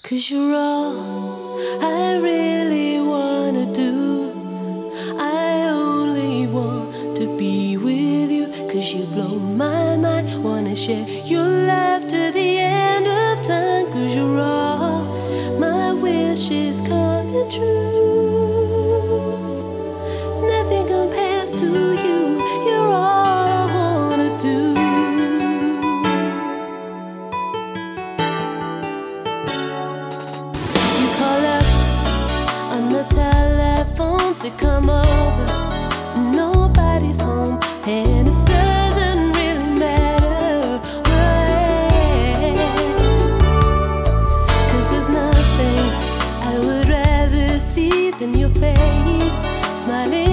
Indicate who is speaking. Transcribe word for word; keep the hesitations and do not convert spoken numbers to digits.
Speaker 1: 'Cause you're all I really wanna do. I only want to be with you, 'cause you blow my mind. Wanna share your life to the end of time, 'cause you're all my wishes coming true. Nothing compares to you. You're all I wanna do. You call up on the telephone to come over. Nobody's home, and it doesn't really matter where. 'Cause there's nothing I would rather see than your face smiling